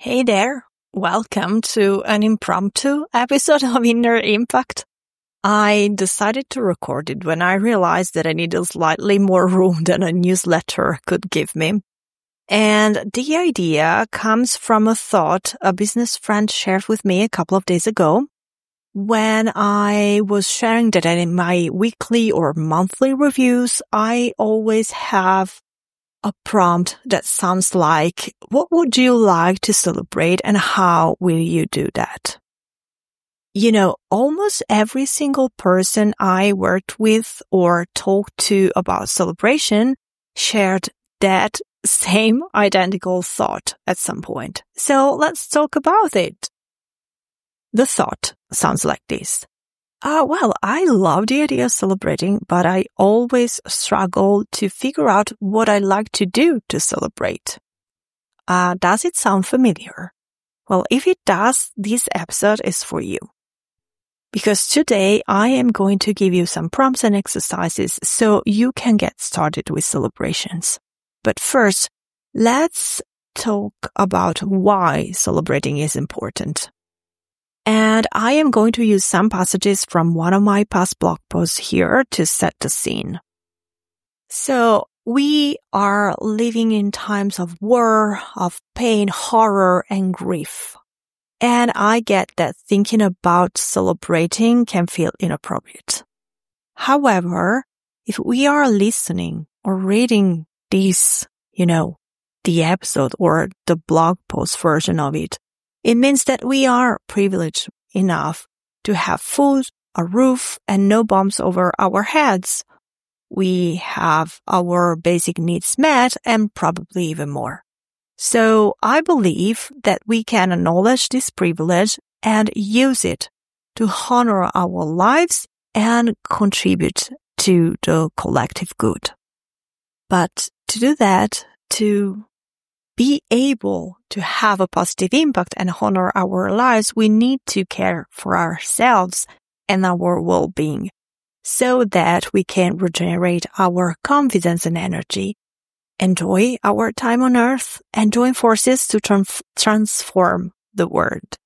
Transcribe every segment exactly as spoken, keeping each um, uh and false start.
Hey there, welcome to an impromptu episode of Inner Impact. I decided to record it when I realized that I needed slightly more room than a newsletter could give me. And the idea comes from a thought a business friend shared with me a couple of days ago when I was sharing that in my weekly or monthly reviews, I always have a prompt that sounds like, what would you like to celebrate and how will you do that? You know, almost every single person I worked with or talked to about celebration shared that same identical thought at some point. So let's talk about it. The thought sounds like this. Uh, well, I love the idea of celebrating, but I always struggle to figure out what I like to do to celebrate. Uh, does it sound familiar? Well, if it does, this episode is for you. Because today I am going to give you some prompts and exercises so you can get started with celebrations. But first, let's talk about why celebrating is important. And I am going to use some passages from one of my past blog posts here to set the scene. So we are living in times of war, of pain, horror, and grief. And I get that thinking about celebrating can feel inappropriate. However, if we are listening or reading this, you know, the episode or the blog post version of it, it means that we are privileged enough to have food, a roof, and no bombs over our heads. We have our basic needs met and probably even more. So I believe that we can acknowledge this privilege and use it to honor our lives and contribute to the collective good. But to do that, to be able to have a positive impact and honor our lives, we need to care for ourselves and our well-being so that we can regenerate our confidence and energy, enjoy our time on earth, and join forces to trans- transform the world.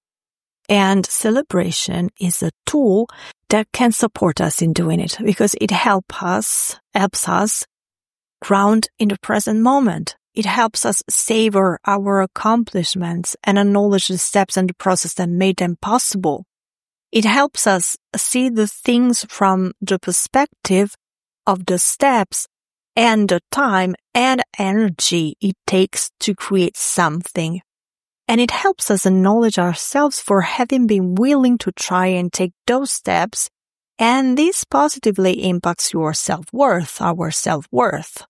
And celebration is a tool that can support us in doing it because it help us, helps us ground in the present moment. It helps us savor our accomplishments and acknowledge the steps and the process that made them possible. It helps us see the things from the perspective of the steps and the time and energy it takes to create something. And it helps us acknowledge ourselves for having been willing to try and take those steps. And this positively impacts your self-worth, our self-worth.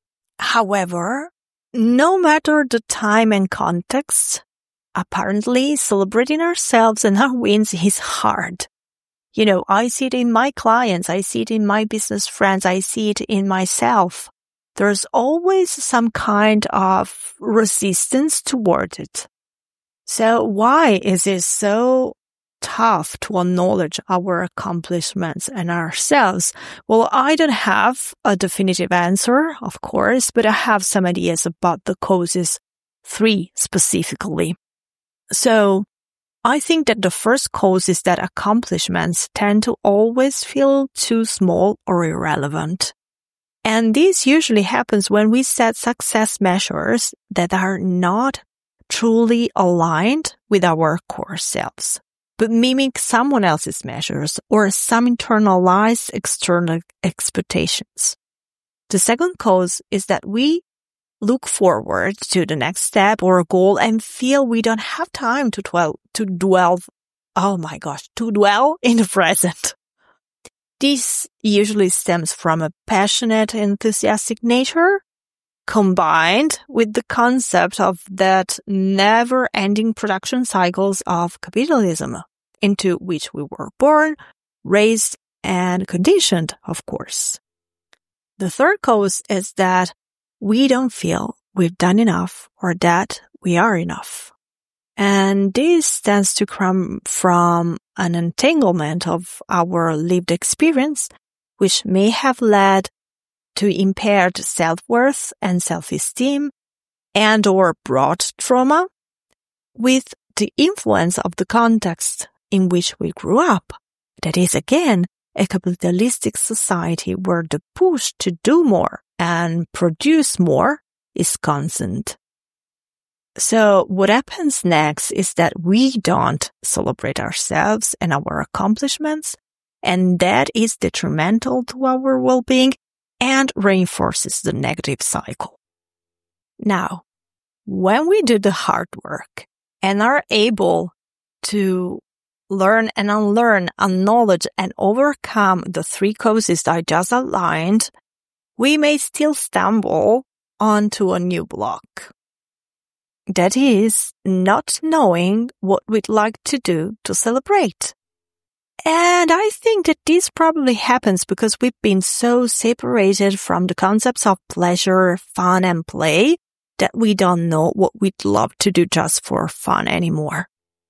However, no matter the time and context, apparently celebrating ourselves and our wins is hard. You know, I see it in my clients, I see it in my business friends, I see it in myself. There's always some kind of resistance toward it. So why is it so tough to acknowledge our accomplishments and ourselves? Well, I don't have a definitive answer, of course, but I have some ideas about the causes, three specifically. So I think that the first cause is that accomplishments tend to always feel too small or irrelevant. And this usually happens when we set success measures that are not truly aligned with our core selves, but mimic someone else's measures or some internalized external expectations. The second cause is that we look forward to the next step or goal and feel we don't have time to dwell, to dwell, oh my gosh, to dwell in the present. This usually stems from a passionate, enthusiastic nature combined with the concept of that never-ending production cycles of capitalism into which we were born, raised, and conditioned, of course. The third cause is that we don't feel we've done enough or that we are enough. And this tends to come from an entanglement of our lived experience, which may have led to impaired self-worth and self-esteem and or broad trauma with the influence of the context in which we grew up. That is, again, a capitalistic society where the push to do more and produce more is constant. So what happens next is that we don't celebrate ourselves and our accomplishments, and that is detrimental to our well-being and reinforces the negative cycle. Now, when we do the hard work and are able to learn and unlearn, acknowledge and overcome the three causes I just outlined, we may still stumble onto a new block. That is, not knowing what we'd like to do to celebrate. And I think that this probably happens because we've been so separated from the concepts of pleasure, fun, and play that we don't know what we'd love to do just for fun anymore.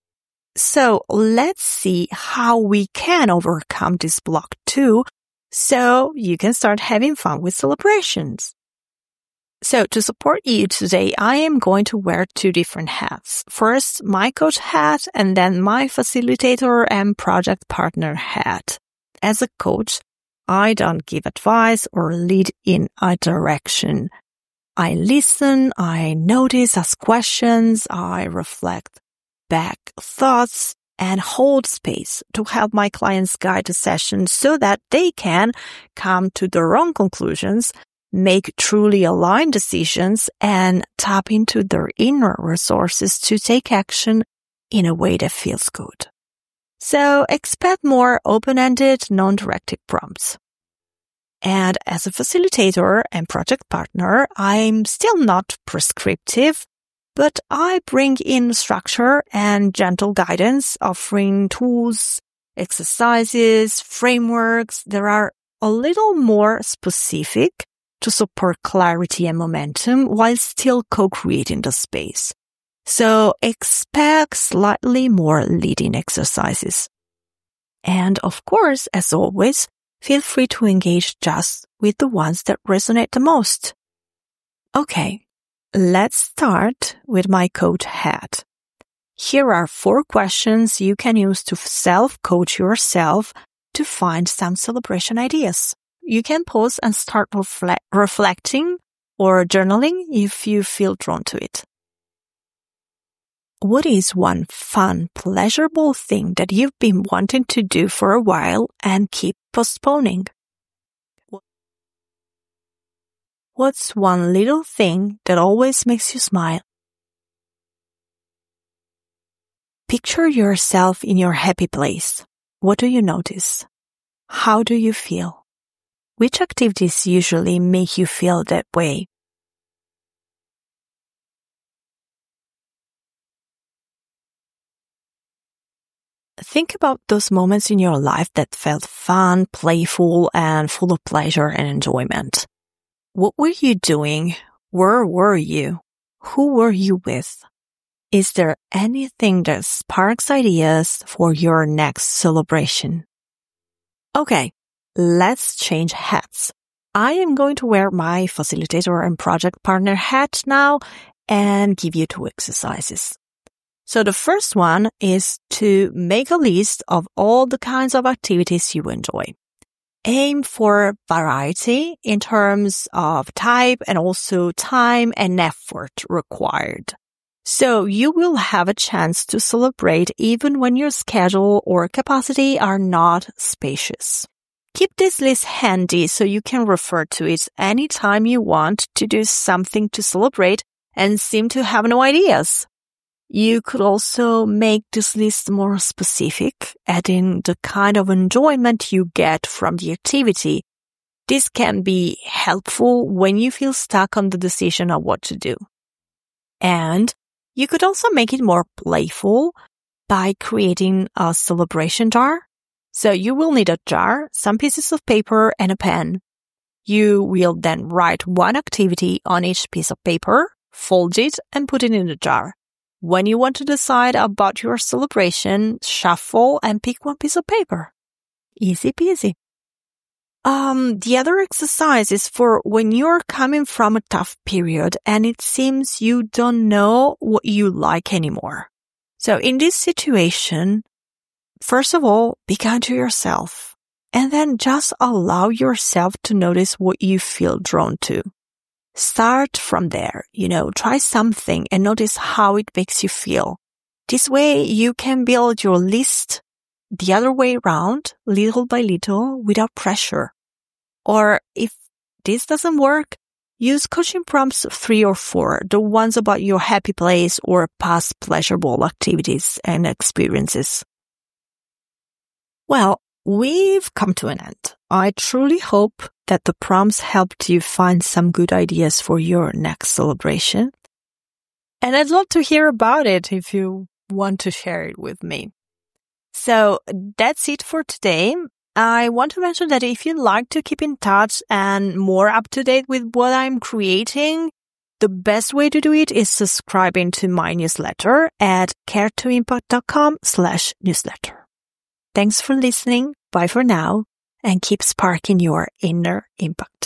So let's see how we can overcome this block too, so you can start having fun with celebrations. So to support you today, I am going to wear two different hats. First, my coach hat, and then my facilitator and project partner hat. As a coach, I don't give advice or lead in a direction. I listen, I notice, ask questions, I reflect back thoughts, and hold space to help my clients guide the session so that they can come to their own conclusions, make truly aligned decisions, and tap into their inner resources to take action in a way that feels good. So expect more open-ended, non-directive prompts. And as a facilitator and project partner, I'm still not prescriptive, but I bring in structure and gentle guidance, offering tools, exercises, frameworks that are a little more specific to support clarity and momentum while still co-creating the space. So expect slightly more leading exercises. And of course, as always, feel free to engage just with the ones that resonate the most. Okay, let's start with my coach hat. Here are four questions you can use to self-coach yourself to find some celebration ideas. You can pause and start refle- reflecting or journaling if you feel drawn to it. What is one fun, pleasurable thing that you've been wanting to do for a while and keep postponing? What's one little thing that always makes you smile? Picture yourself in your happy place. What do you notice? How do you feel? Which activities usually make you feel that way? Think about those moments in your life that felt fun, playful, and full of pleasure and enjoyment. What were you doing? Where were you? Who were you with? Is there anything that sparks ideas for your next celebration? Okay, let's change hats. I am going to wear my facilitator and project partner hat now and give you two exercises. So the first one is to make a list of all the kinds of activities you enjoy. Aim for variety in terms of type and also time and effort required. So you will have a chance to celebrate even when your schedule or capacity are not spacious. Keep this list handy so you can refer to it anytime you want to do something to celebrate and seem to have no ideas. You could also make this list more specific, adding the kind of enjoyment you get from the activity. This can be helpful when you feel stuck on the decision of what to do. And you could also make it more playful by creating a celebration jar. So you will need a jar, some pieces of paper, and a pen. You will then write one activity on each piece of paper, fold it, and put it in the jar. When you want to decide about your celebration, shuffle and pick one piece of paper. Easy peasy. Um, the other exercise is for when you're coming from a tough period and it seems you don't know what you like anymore. So in this situation, first of all, be kind to yourself, and then just allow yourself to notice what you feel drawn to. Start from there, you know, try something and notice how it makes you feel. This way you can build your list the other way around, little by little, without pressure. Or if this doesn't work, use coaching prompts three or four, the ones about your happy place or past pleasurable activities and experiences. Well, we've come to an end. I truly hope that the prompts helped you find some good ideas for your next celebration. And I'd love to hear about it if you want to share it with me. So that's it for today. I want to mention that if you'd like to keep in touch and more up to date with what I'm creating, the best way to do it is subscribing to my newsletter at caretoimpact.com slash newsletter. Thanks for listening. Bye for now, and keep sparking your inner impact.